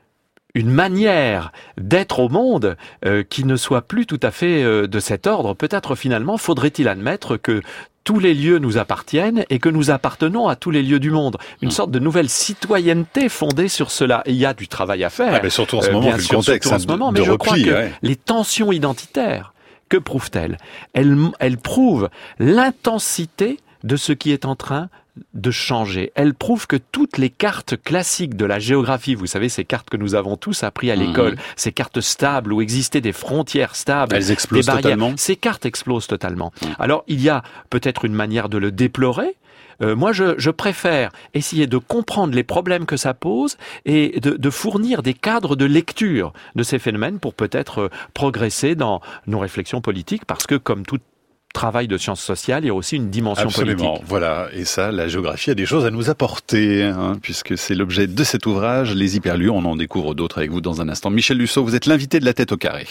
S4: manière d'être au monde qui ne soit plus tout à fait de cet ordre. Peut-être finalement faudrait-il admettre que tous les lieux nous appartiennent et que nous appartenons à tous les lieux du monde. Une sorte de nouvelle citoyenneté fondée sur cela. Et il y a du travail à faire.
S1: Mais surtout en ce moment,
S4: bien sûr, surtout en ce moment. Mais je crois que les tensions identitaires, que prouvent-elles ? Elles prouvent l'intensité de ce qui est en train de changer. Elles prouvent que toutes les cartes classiques de la géographie, vous savez, ces cartes que nous avons tous appris à l'école, ces cartes stables où existaient des frontières stables,
S1: elles explosent
S4: des barrières,
S1: totalement.
S4: Ces cartes explosent totalement. Alors, il y a peut-être une manière de le déplorer. Moi, je préfère essayer de comprendre les problèmes que ça pose et de fournir des cadres de lecture de ces phénomènes pour peut-être progresser dans nos réflexions politiques, parce que comme tout travail de sciences sociales, il y a aussi une dimension
S1: Absolument.
S4: politique.
S1: Voilà, et ça, la géographie a des choses à nous apporter, puisque c'est l'objet de cet ouvrage, Les Hyperlieux. On en découvre d'autres avec vous dans un instant. Michel Lusso, vous êtes l'invité de La Tête au Carré.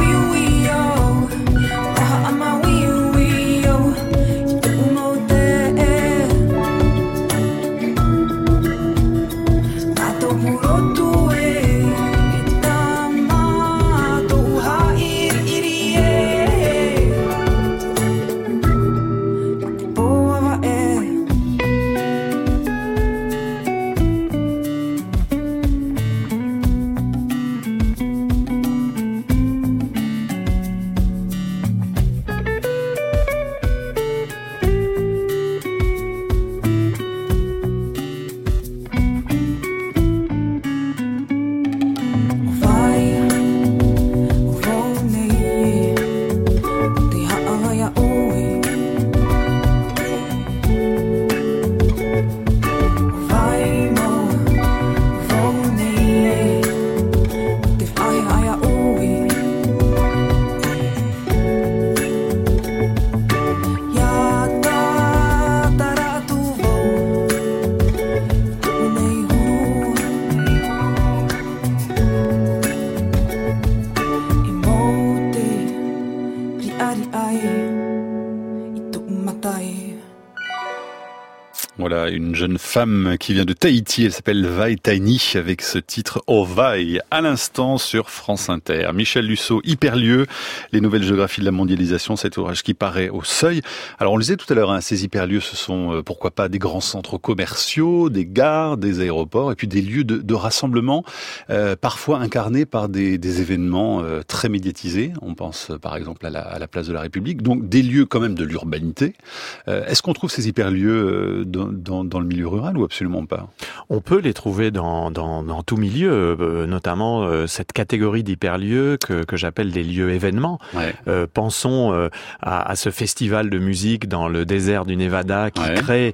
S1: Voilà, une jeune femme qui vient de Tahiti, elle s'appelle Vai Taini, avec ce titre Oh Vai, à l'instant sur France Inter. Michel Lusseau, Hyperlieux, les nouvelles géographies de la mondialisation, cet ouvrage qui paraît au Seuil. Alors on le disait tout à l'heure, hein, ces hyperlieux, ce sont pourquoi pas des grands centres commerciaux, des gares, des aéroports, et puis des lieux de rassemblement, parfois incarnés par des événements très médiatisés. On pense par exemple à la place de la République, donc des lieux quand même de l'urbanité. Est-ce qu'on trouve ces hyperlieux dans le milieu rural ou absolument pas?
S4: On peut les trouver dans tout milieu, notamment cette catégorie d'hyperlieux que j'appelle des lieux événements. Ouais. Pensons à ce festival de musique dans le désert du Nevada qui crée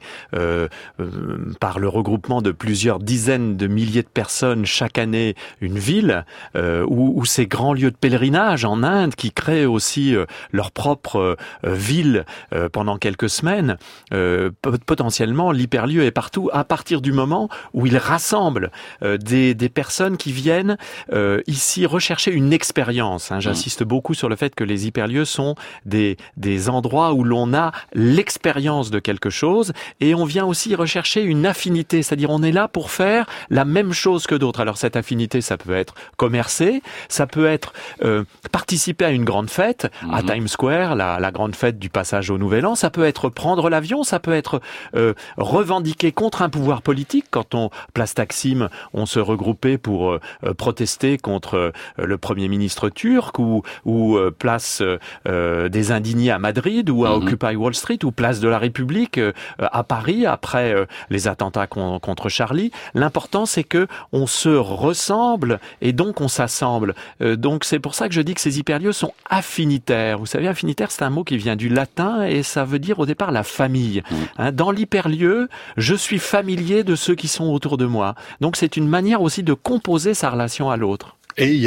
S4: par le regroupement de plusieurs dizaines de milliers de personnes chaque année une ville, ou ces grands lieux de pèlerinage en Inde qui créent aussi leur propre ville pendant quelques semaines. Potentiellement, l'hyperlieu est partout à partir du moment où il rassemble des personnes qui viennent ici rechercher une expérience. Hein. J'insiste beaucoup sur le fait que les hyperlieux sont des endroits où l'on a l'expérience de quelque chose et on vient aussi rechercher une affinité, c'est-à-dire on est là pour faire la même chose que d'autres. Alors cette affinité, ça peut être commercer, ça peut être participer à une grande fête, à Times Square, la grande fête du passage au Nouvel An, ça peut être prendre l'avion, ça peut être revendiquer contre un pouvoir politique. Quand place Taksim, on se regroupait pour protester contre le Premier ministre turc, ou place des indignés à Madrid, ou à Occupy Wall Street, ou place de la République à Paris, après les attentats contre Charlie. L'important, c'est que on se ressemble et donc on s'assemble. Donc c'est pour ça que je dis que ces hyperlieux sont affinitaires. Vous savez, affinitaire, c'est un mot qui vient du latin et ça veut dire au départ la famille. Hein, dans l'hyperlieu, je suis familier de ceux qui sont autour de moi. Donc c'est une manière aussi de composer sa relation à l'autre.
S1: Et il y a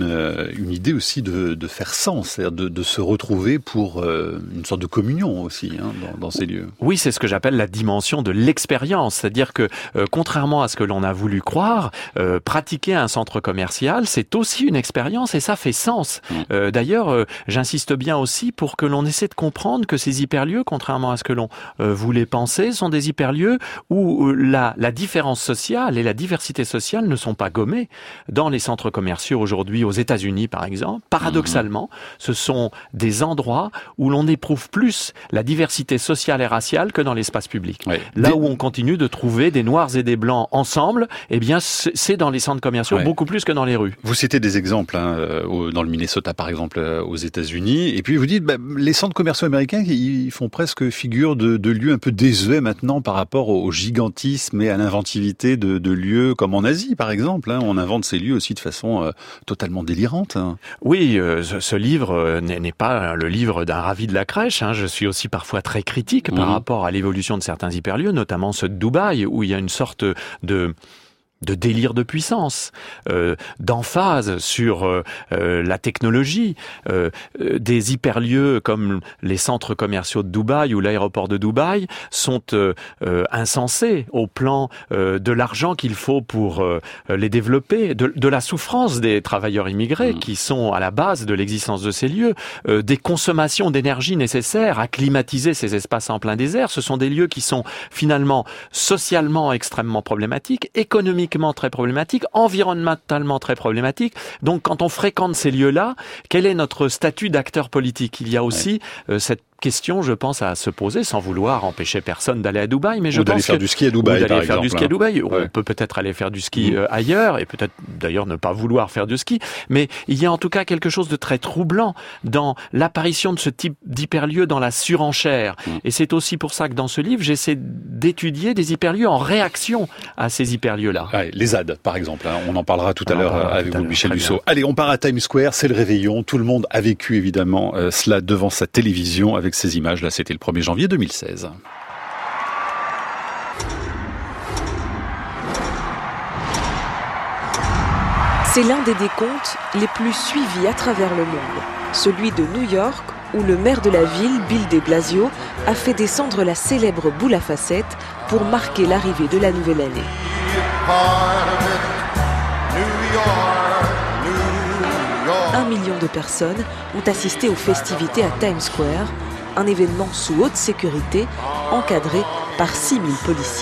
S1: une idée aussi de faire sens, c'est-à-dire de se retrouver pour une sorte de communion aussi dans ces lieux.
S4: Oui, c'est ce que j'appelle la dimension de l'expérience, c'est-à-dire que contrairement à ce que l'on a voulu croire, pratiquer un centre commercial, c'est aussi une expérience et ça fait sens. D'ailleurs, j'insiste bien aussi pour que l'on essaie de comprendre que ces hyperlieux, contrairement à ce que l'on voulait penser, sont des hyperlieux où la différence sociale et la diversité sociale ne sont pas gommées. Dans les centres commerciaux aujourd'hui aux États-Unis par exemple, paradoxalement, ce sont des endroits où l'on éprouve plus la diversité sociale et raciale que dans l'espace public. Ouais. Là où on continue de trouver des noirs et des blancs ensemble, eh bien c'est dans les centres commerciaux beaucoup plus que dans les rues.
S1: Vous citez des exemples dans le Minnesota par exemple aux États-Unis, et puis vous dites les centres commerciaux américains ils font presque figure de lieux un peu désuets maintenant par rapport au gigantisme et à l'inventivité de lieux comme en Asie par exemple. On invente ces lieux aussi de façon totalement délirante.
S4: Oui, ce livre n'est pas le livre d'un ravi de la crèche. Je suis aussi parfois très critique par rapport à l'évolution de certains hyperlieux, notamment ceux de Dubaï, où il y a une sorte délire de puissance, d'emphase sur la technologie. Des hyperlieux comme les centres commerciaux de Dubaï ou l'aéroport de Dubaï sont insensés au plan de l'argent qu'il faut pour les développer, de la souffrance des travailleurs immigrés qui sont à la base de l'existence de ces lieux, des consommations d'énergie nécessaires à climatiser ces espaces en plein désert. Ce sont des lieux qui sont finalement socialement extrêmement problématiques, économiquement très problématiques, environnementalement très problématiques. Donc quand on fréquente ces lieux-là, quel est notre statut d'acteur politique ? Il y a aussi cette question, je pense, à se poser, sans vouloir empêcher personne d'aller à Dubaï, mais je pense
S1: d'aller faire du ski à Dubaï, par exemple.
S4: Du ski à Dubaï. On peut peut-être aller faire du ski ailleurs, et peut-être d'ailleurs ne pas vouloir faire du ski, mais il y a en tout cas quelque chose de très troublant dans l'apparition de ce type d'hyperlieux dans la surenchère. Et c'est aussi pour ça que dans ce livre, j'essaie d'étudier des hyperlieux en réaction à ces hyperlieux-là.
S1: Les ZAD, par exemple. On en parlera tout à l'heure avec vous, Michel Dussault. Allez, on part à Times Square, c'est le réveillon. Tout le monde a vécu évidemment cela devant sa télévision avec ces images. Là, c'était le 1er janvier 2016.
S11: C'est l'un des décomptes les plus suivis à travers le monde. Celui de New York, où le maire de la ville, Bill de Blasio, a fait descendre la célèbre boule à facettes pour marquer l'arrivée de la nouvelle année. 1 million de personnes ont assisté aux festivités à Times Square, un événement sous haute sécurité, encadré par 6000 policiers.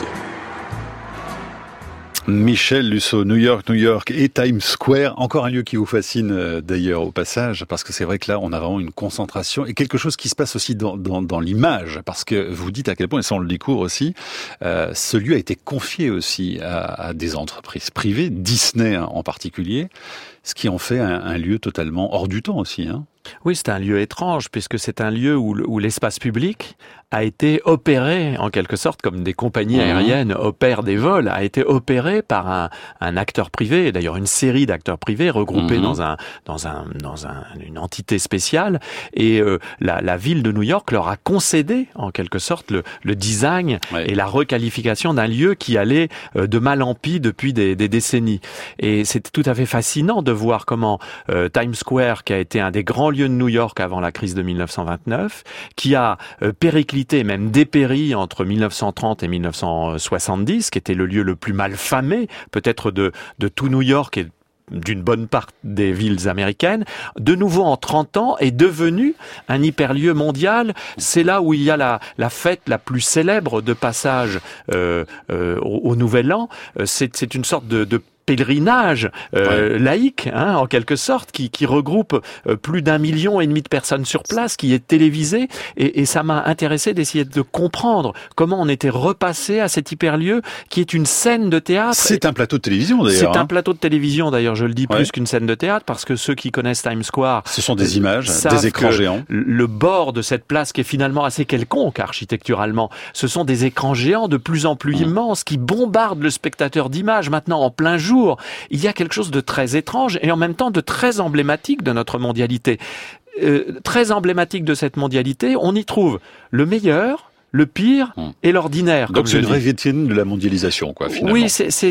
S1: Michel Dussault, New York et Times Square, encore un lieu qui vous fascine d'ailleurs au passage, parce que c'est vrai que là on a vraiment une concentration et quelque chose qui se passe aussi dans l'image, parce que vous dites à quel point, et ça on le découvre aussi, ce lieu a été confié aussi à des entreprises privées, Disney en particulier, ce qui en fait un lieu totalement hors du temps aussi, hein.
S4: Oui, c'est un lieu étrange, puisque c'est un lieu où l'espace public a été opéré, en quelque sorte, comme des compagnies aériennes opèrent des vols, a été opéré par un acteur privé, et d'ailleurs une série d'acteurs privés regroupés dans une entité spéciale, et la ville de New York leur a concédé, en quelque sorte, le design et la requalification d'un lieu qui allait de mal en pis depuis des décennies. Et c'est tout à fait fascinant de voir comment Times Square, qui a été un des grands lieu de New York avant la crise de 1929, qui a périclité, même dépéri entre 1930 et 1970, qui était le lieu le plus mal famé, peut-être de tout New York et d'une bonne part des villes américaines, de nouveau en 30 ans est devenu un hyperlieu mondial. C'est là où il y a la fête la plus célèbre de passage au Nouvel An. C'est une sorte de pèlerinage laïque, en quelque sorte, qui regroupe plus d'1,5 million de personnes sur place, qui est télévisé, et ça m'a intéressé d'essayer de comprendre comment on était repassé à cet hyperlieu qui est une scène de théâtre.
S1: C'est un plateau de télévision d'ailleurs.
S4: C'est un plateau de télévision d'ailleurs, je le dis plus qu'une scène de théâtre, parce que ceux qui connaissent Times Square,
S1: ce sont des images, des écrans géants.
S4: Le bord de cette place qui est finalement assez quelconque architecturalement, ce sont des écrans géants de plus en plus immenses qui bombardent le spectateur d'images maintenant en plein jour. Il y a quelque chose de très étrange et en même temps de très emblématique de notre mondialité. Très emblématique de cette mondialité, on y trouve le meilleur, le pire et l'ordinaire.
S1: Donc c'est une vraie vitrine de la mondialisation, quoi, finalement.
S4: Oui,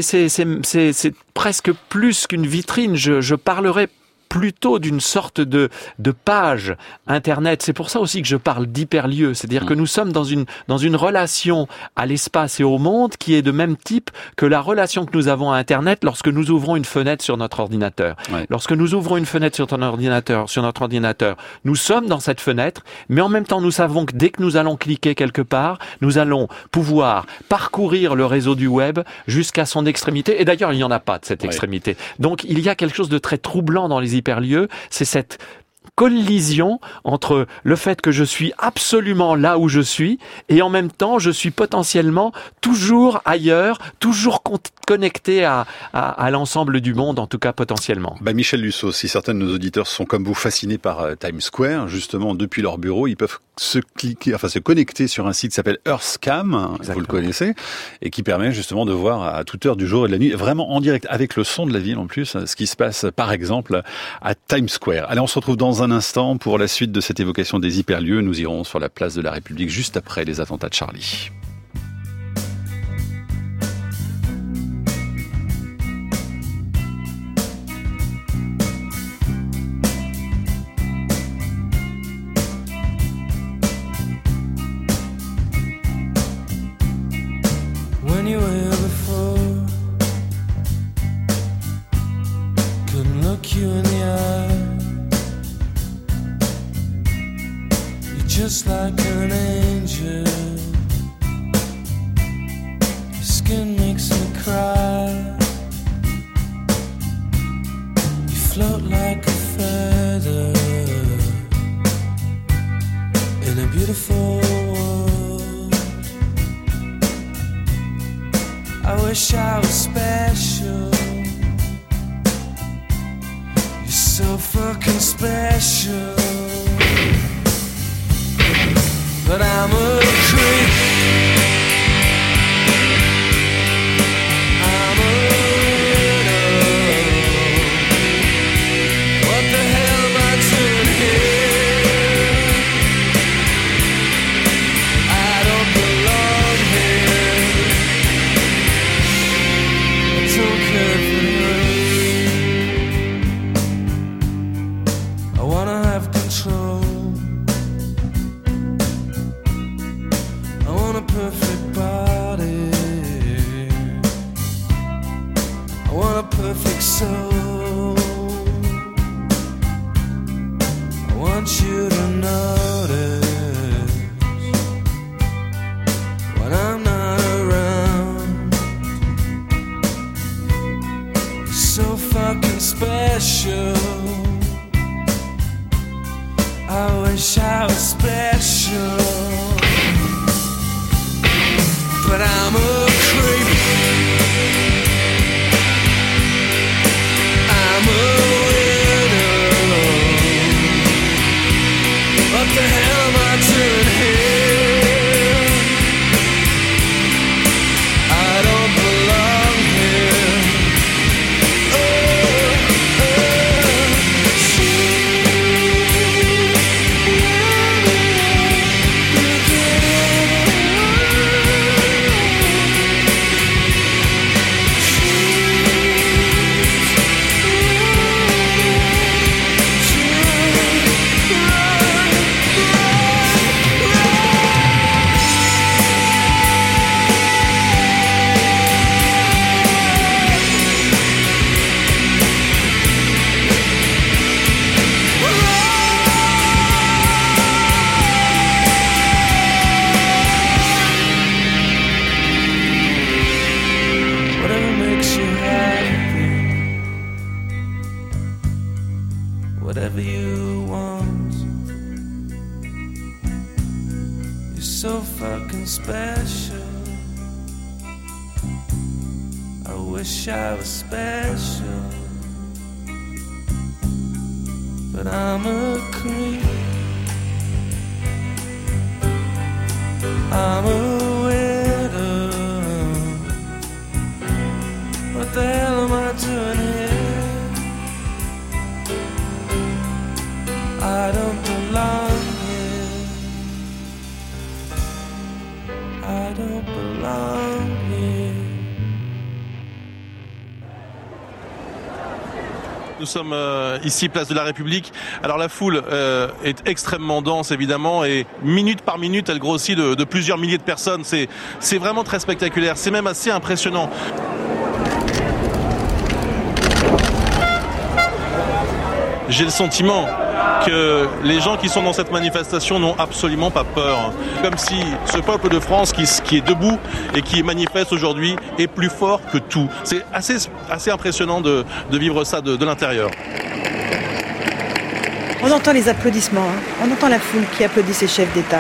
S4: c'est presque plus qu'une vitrine. Je parlerais plutôt d'une sorte de page Internet. C'est pour ça aussi que je parle d'hyperlieu. C'est-à-dire que nous sommes dans une relation à l'espace et au monde qui est de même type que la relation que nous avons à Internet lorsque nous ouvrons une fenêtre sur notre ordinateur. Lorsque nous ouvrons une fenêtre sur notre ordinateur, nous sommes dans cette fenêtre, mais en même temps nous savons que dès que nous allons cliquer quelque part, nous allons pouvoir parcourir le réseau du web jusqu'à son extrémité. Et d'ailleurs, il n'y en a pas de cette extrémité. Donc il y a quelque chose de très troublant dans les hyperlieux, c'est cette collision entre le fait que je suis absolument là où je suis et en même temps je suis potentiellement toujours ailleurs, toujours connecté à l'ensemble du monde, en tout cas potentiellement.
S1: Michel Dussault, si certains de nos auditeurs sont comme vous fascinés par Times Square, justement depuis leur bureau, ils peuvent se connecter sur un site qui s'appelle EarthCam, vous le connaissez, et qui permet justement de voir à toute heure du jour et de la nuit, vraiment en direct, avec le son de la ville en plus, ce qui se passe par exemple à Times Square. Allez, on se retrouve dans un instant pour la suite de cette évocation des hyperlieux. Nous irons sur la place de la République juste après les attentats de Charlie.
S12: just like an angel. Your skin makes me cry. You float like a feather in a beautiful world. I wish I was special. You're so fucking special. But I'm a creep. I'm a widow. What the hell am I doing here? I don't belong here. I don't care for her. I wanna have control. A perfect body. I want a perfect soul. I want you to notice when I'm not around. You're so fucking special. I wish I was special. But I'm a creep. I'm a widow. What the hell am I doing here? I don't belong here. Whatever you want. You're so fucking special. I wish I was special. But I'm a creep. I'm a widow. What the hell am I doing here? I don't belong here. I don't belong here.
S13: Nous sommes ici, place de la République. Alors la foule est extrêmement dense évidemment et minute par minute elle grossit de plusieurs milliers de personnes. C'est vraiment très spectaculaire, c'est même assez impressionnant. J'ai le sentiment que les gens qui sont dans cette manifestation n'ont absolument pas peur. Comme si ce peuple de France qui est debout et qui manifeste aujourd'hui est plus fort que tout. C'est assez impressionnant de vivre ça de l'intérieur.
S14: On entend les applaudissements, hein. On entend la foule qui applaudit ses chefs d'État.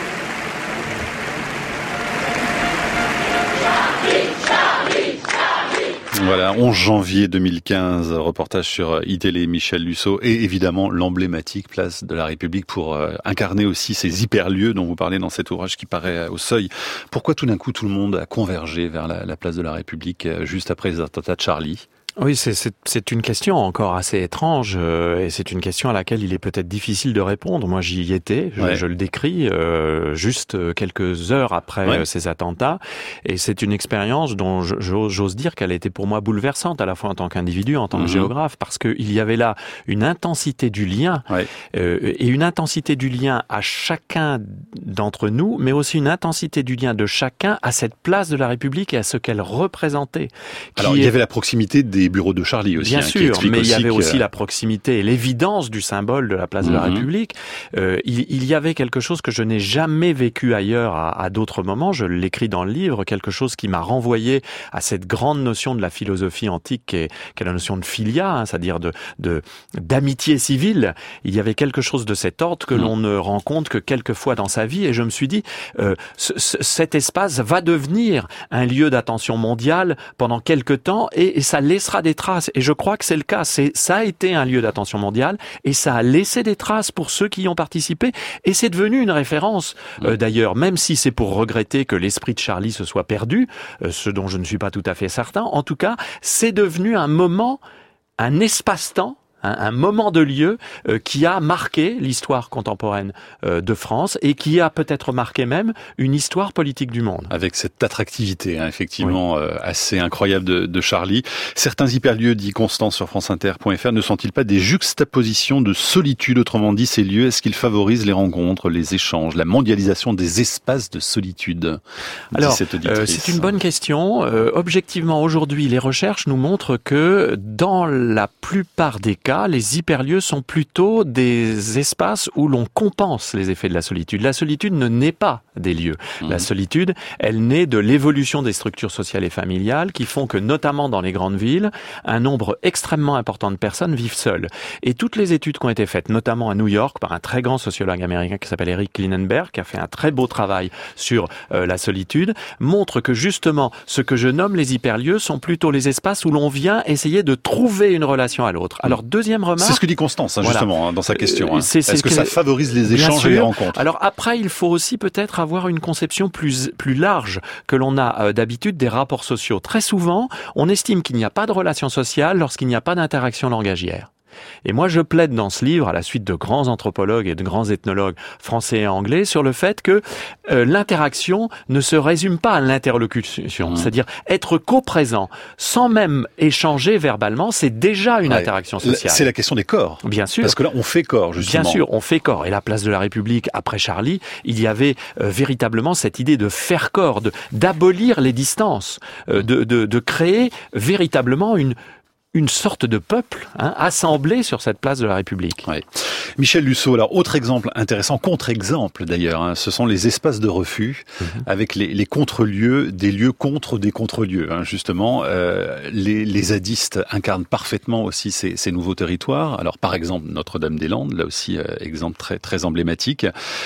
S1: Voilà, 11 janvier 2015, reportage sur iTélé, Michel Lusso, et évidemment l'emblématique place de la République pour incarner aussi ces hyperlieux dont vous parlez dans cet ouvrage qui paraît au Seuil. Pourquoi tout d'un coup tout le monde a convergé vers la place de la République juste après les attentats de Charlie ?
S4: Oui, c'est une question encore assez étrange et c'est une question à laquelle il est peut-être difficile de répondre. Moi, j'y étais, je le décris juste quelques heures après ces attentats et c'est une expérience dont j'ose dire qu'elle a été pour moi bouleversante à la fois en tant qu'individu, en tant que géographe, parce qu'il y avait là une intensité du lien et une intensité du lien à chacun d'entre nous, mais aussi une intensité du lien de chacun à cette place de la République et à ce qu'elle représentait.
S1: Alors, il y avait la proximité des les bureaux de Charlie aussi.
S4: Bien sûr, mais il y avait aussi la proximité et l'évidence du symbole de la place de la République. Il y avait quelque chose que je n'ai jamais vécu ailleurs à d'autres moments. Je l'écris dans le livre, quelque chose qui m'a renvoyé à cette grande notion de la philosophie antique qu'est la notion de philia, c'est-à-dire d'amitié civile. Il y avait quelque chose de cet ordre que l'on ne rencontre que quelques fois dans sa vie, et je me suis dit, cet espace va devenir un lieu d'attention mondiale pendant quelque temps, et ça laissera des traces. Et je crois que c'est le cas. Ça a été un lieu d'attention mondiale, et ça a laissé des traces pour ceux qui y ont participé, et c'est devenu une référence. D'ailleurs, même si c'est pour regretter que l'esprit de Charlie se soit perdu, ce dont je ne suis pas tout à fait certain, en tout cas, c'est devenu un moment, un espace-temps, un moment de lieu qui a marqué l'histoire contemporaine de France, et qui a peut-être marqué même une histoire politique du monde.
S1: Avec cette attractivité, effectivement, assez incroyable de Charlie. Certains hyperlieux, dit Constance sur franceinter.fr, ne sont-ils pas des juxtapositions de solitude? Autrement dit, ces lieux, est-ce qu'ils favorisent les rencontres, les échanges, la mondialisation des espaces de solitude?
S4: Alors, c'est une bonne question. Objectivement, aujourd'hui, les recherches nous montrent que dans la plupart des cas, les hyperlieux sont plutôt des espaces où l'on compense les effets de la solitude. La solitude ne naît pas des lieux. La solitude, elle naît de l'évolution des structures sociales et familiales qui font que, notamment dans les grandes villes, un nombre extrêmement important de personnes vivent seules. Et toutes les études qui ont été faites, notamment à New York, par un très grand sociologue américain qui s'appelle Eric Klinenberg, qui a fait un très beau travail sur la solitude, montrent que justement, ce que je nomme les hyperlieux sont plutôt les espaces où l'on vient essayer de trouver une relation à l'autre. Alors, deuxième remarque...
S1: C'est ce que dit Constance, justement, dans sa question. Est-ce que ça favorise les échanges et les rencontres?
S4: Alors après, il faut aussi peut-être avoir une conception plus large que l'on a d'habitude des rapports sociaux. Très souvent, on estime qu'il n'y a pas de relation sociale lorsqu'il n'y a pas d'interaction langagière. Et moi, je plaide dans ce livre, à la suite de grands anthropologues et de grands ethnologues français et anglais, sur le fait que l'interaction ne se résume pas à l'interlocution. C'est-à-dire être co-présent, sans même échanger verbalement, c'est déjà une interaction sociale.
S1: C'est la question des corps.
S4: Bien sûr.
S1: Parce que là, on fait corps, justement.
S4: Bien sûr, on fait corps. Et la place de la République, après Charlie, il y avait véritablement cette idée de faire corps, d'abolir les distances, de créer véritablement une sorte de peuple assemblé sur cette place de la République.
S1: Michel Lusseau, alors autre exemple intéressant, contre-exemple d'ailleurs, ce sont les espaces de refus, avec les contre-lieux, des lieux contre des contre-lieux. Justement, les zadistes incarnent parfaitement aussi ces nouveaux territoires. Alors par exemple, Notre-Dame-des-Landes, là aussi exemple très très emblématique.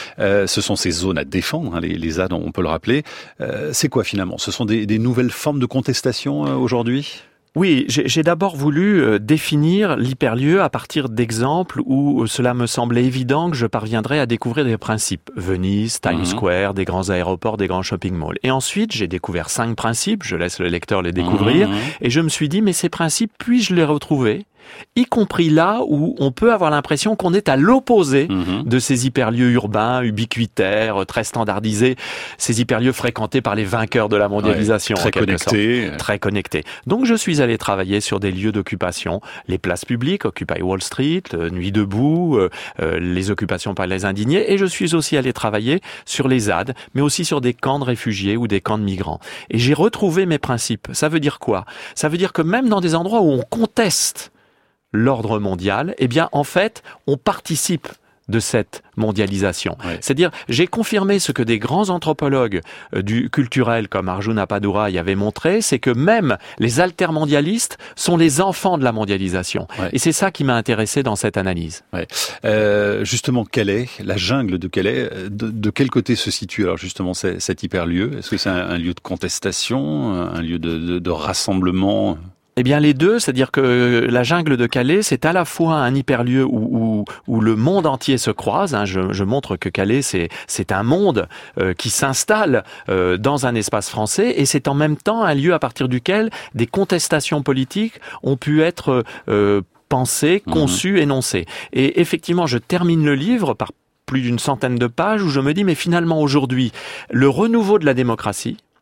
S1: Ce sont ces zones à défendre, les ZAD, on peut le rappeler. C'est quoi finalement? Ce sont des nouvelles formes de contestation aujourd'hui?
S4: Oui, j'ai d'abord voulu définir l'hyperlieu à partir d'exemples où cela me semblait évident que je parviendrais à découvrir des principes. Venise, Times Square, des grands aéroports, des grands shopping malls. Et ensuite, j'ai découvert 5 principes, je laisse le lecteur les découvrir, et je me suis dit, mais ces principes, puis-je les retrouver ? Y compris là où on peut avoir l'impression qu'on est à l'opposé de ces hyperlieux urbains, ubiquitaires, très standardisés, ces hyperlieux fréquentés par les vainqueurs de la mondialisation.
S1: Très connectés.
S4: Très connectés. Donc je suis allé travailler sur des lieux d'occupation, les places publiques, Occupy Wall Street, Nuit debout, les occupations par les indignés, et je suis aussi allé travailler sur les ZAD, mais aussi sur des camps de réfugiés ou des camps de migrants. Et j'ai retrouvé mes principes. Ça veut dire quoi? Ça veut dire que même dans des endroits où on conteste l'ordre mondial, eh bien, en fait, on participe de cette mondialisation. C'est-à-dire, j'ai confirmé ce que des grands anthropologues du culturel comme Arjuna Padurai avaient montré, c'est que même les altermondialistes sont les enfants de la mondialisation. Et c'est ça qui m'a intéressé dans cette analyse.
S1: Justement, Calais, la jungle de Calais, de quel côté se situe alors justement cet hyperlieu? Est-ce que c'est un lieu de contestation, un lieu de rassemblement?
S4: Eh bien les deux, c'est-à-dire que la jungle de Calais, c'est à la fois un hyperlieu où le monde entier se croise. Je montre que Calais, c'est un monde qui s'installe dans un espace français, et c'est en même temps un lieu à partir duquel des contestations politiques ont pu être pensées, conçues, énoncées. Et effectivement, je termine le livre par plus d'100 de pages où je me dis, mais finalement aujourd'hui, le renouveau de la démocratie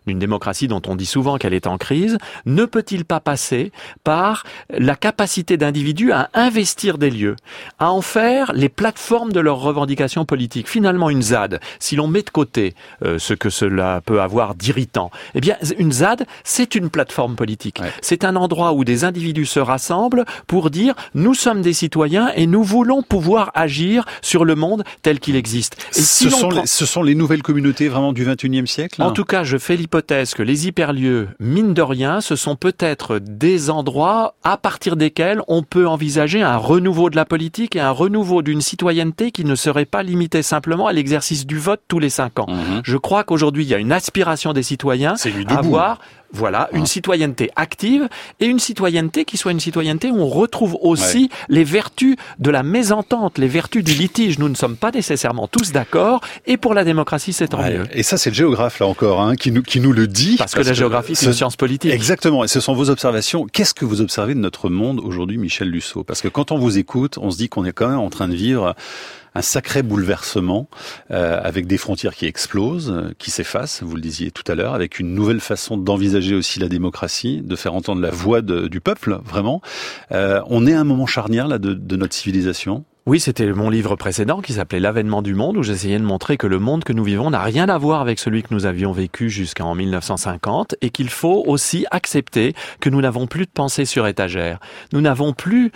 S4: d'une démocratie dont on dit souvent qu'elle est en crise, ne peut-il pas passer par la capacité d'individus à investir des lieux, à en faire les plateformes de leurs revendications politiques? Finalement, une ZAD, si l'on met de côté ce que cela peut avoir d'irritant, eh bien, une ZAD, c'est une plateforme politique. Ouais. C'est un endroit où des individus se rassemblent pour dire « nous sommes des citoyens et nous voulons pouvoir agir sur le monde tel qu'il existe ».
S1: Ce sont les nouvelles communautés vraiment du XXIe siècle?
S4: En tout cas, je fais l'hypothèse que les hyperlieux, mine de rien, ce sont peut-être des endroits à partir desquels on peut envisager un renouveau de la politique et un renouveau d'une citoyenneté qui ne serait pas limitée simplement à l'exercice du vote tous les 5 ans. Je crois qu'aujourd'hui, il y a une aspiration des citoyens à avoir une citoyenneté active et une citoyenneté qui soit une citoyenneté où on retrouve aussi les vertus de la mésentente, les vertus du litige. Nous ne sommes pas nécessairement tous d'accord et pour la démocratie, c'est tant mieux.
S1: Et ça, c'est le géographe, là encore, qui nous le dit.
S4: Parce que la géographie, c'est une science politique.
S1: Exactement, et ce sont vos observations. Qu'est-ce que vous observez de notre monde aujourd'hui, Michel Lusseau? Parce que quand on vous écoute, on se dit qu'on est quand même en train de vivre un sacré bouleversement avec des frontières qui explosent, qui s'effacent, vous le disiez tout à l'heure, avec une nouvelle façon d'envisager aussi la démocratie, de faire entendre la voix du peuple, vraiment. On est à un moment charnière là de notre civilisation.
S4: Oui, c'était mon livre précédent qui s'appelait L'avènement du monde, où j'essayais de montrer que le monde que nous vivons n'a rien à voir avec celui que nous avions vécu jusqu'en 1950 et qu'il faut aussi accepter que nous n'avons plus de pensée sur étagère. Nous n'avons plus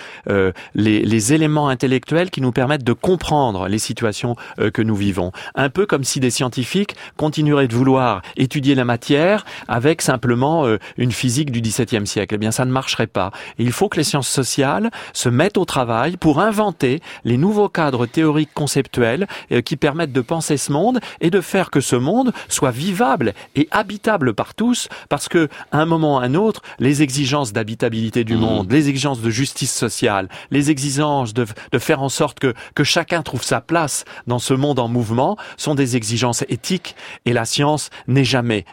S4: les éléments intellectuels qui nous permettent de comprendre les situations que nous vivons. Un peu comme si des scientifiques continueraient de vouloir étudier la matière avec simplement une physique du XVIIe siècle. Eh bien, ça ne marcherait pas. Et il faut que les sciences sociales se mettent au travail pour inventer les nouveaux cadres théoriques conceptuels qui permettent de penser ce monde et de faire que ce monde soit vivable et habitable par tous, parce que à un moment ou à un autre, les exigences d'habitabilité du monde, les exigences de justice sociale, les exigences de faire en sorte que chacun trouve sa place dans ce monde en mouvement sont des exigences éthiques, et la science n'est jamais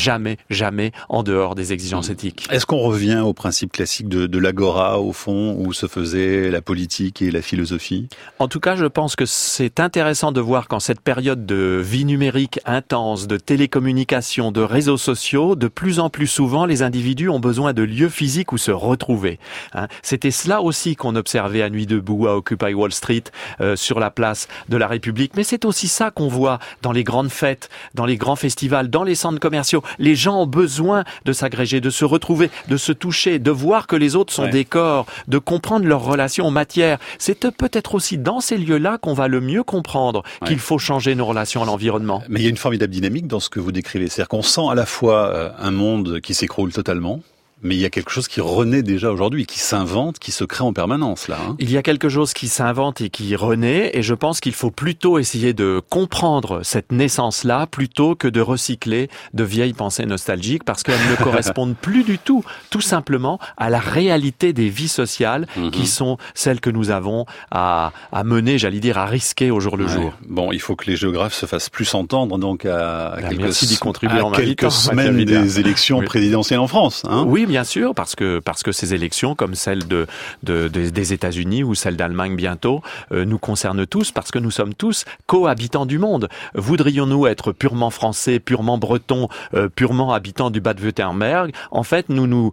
S4: en dehors des exigences éthiques.
S1: Est-ce qu'on revient au principe classique de l'agora, au fond, où se faisait la politique et la philosophie?
S4: En tout cas, je pense que c'est intéressant de voir qu'en cette période de vie numérique intense, de télécommunications, de réseaux sociaux, de plus en plus souvent, les individus ont besoin de lieux physiques où se retrouver. C'était cela aussi qu'on observait à Nuit debout, à Occupy Wall Street, sur la place de la République. Mais c'est aussi ça qu'on voit dans les grandes fêtes, dans les grands festivals, dans les centres commerciaux. Les gens ont besoin de s'agréger, de se retrouver, de se toucher, de voir que les autres sont des corps, de comprendre leurs relations en matière. C'est peut-être aussi dans ces lieux-là qu'on va le mieux comprendre qu'il faut changer nos relations à l'environnement.
S1: Mais il y a une formidable dynamique dans ce que vous décrivez. C'est-à-dire qu'on sent à la fois un monde qui s'écroule totalement, mais il y a quelque chose qui renaît déjà aujourd'hui, qui s'invente, qui se crée en permanence, là.
S4: Il y a quelque chose qui s'invente et qui renaît, et je pense qu'il faut plutôt essayer de comprendre cette naissance-là, plutôt que de recycler de vieilles pensées nostalgiques, parce qu'elles ne correspondent plus du tout simplement, à la réalité des vies sociales, qui sont celles que nous avons à mener, j'allais dire, à risquer au jour le jour.
S1: Bon, il faut que les géographes se fassent plus entendre, donc à
S4: merci d'y contribuer en
S1: quelques semaines des élections présidentielles en France.
S4: Oui, bien sûr, parce que ces élections, comme celles des États-Unis ou celles d'Allemagne bientôt, nous concernent tous, parce que nous sommes tous cohabitants du monde. Voudrions-nous être purement français, purement bretons, purement habitants du Bade-Württemberg? En fait, nous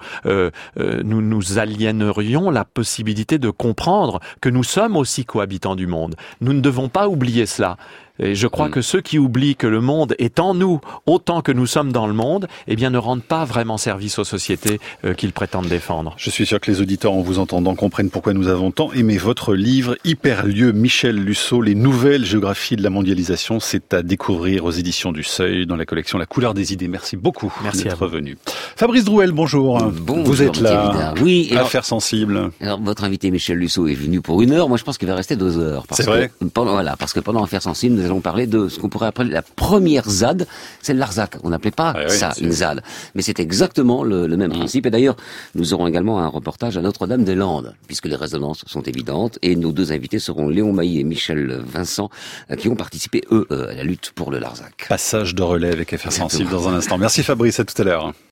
S4: aliénerions la possibilité de comprendre que nous sommes aussi cohabitants du monde. Nous ne devons pas oublier cela. Et je crois que ceux qui oublient que le monde est en nous autant que nous sommes dans le monde, eh bien, ne rendent pas vraiment service aux sociétés qu'ils prétendent défendre.
S1: Je suis sûr que les auditeurs, en vous entendant, comprennent pourquoi nous avons tant aimé votre livre Hyperlieux, Michel Lusseau, les nouvelles géographies de la mondialisation. C'est à découvrir aux éditions du Seuil dans la collection La Couleur des idées. Merci beaucoup d'être venu. Fabrice Drouel, bonjour.
S15: Bonjour.
S1: Vous êtes là.
S15: Oui.
S1: Affaires sensibles.
S15: Alors, votre invité Michel Lusseau est venu pour 1 heure. Moi, je pense qu'il va rester 2 heures.
S1: C'est vrai.
S15: Parce que pendant Affaires sensibles, nous allons parler de ce qu'on pourrait appeler la première ZAD, c'est le Larzac. On n'appelait pas une ZAD. Mais c'est exactement le même principe. Et d'ailleurs, nous aurons également un reportage à Notre-Dame-des-Landes, puisque les résonances sont évidentes. Et nos 2 invités seront Léon Mailly et Michel Vincent, qui ont participé, eux, à la lutte pour le Larzac.
S1: Passage de relais avec Affaires sensibles dans un instant. Merci Fabrice, à tout à l'heure.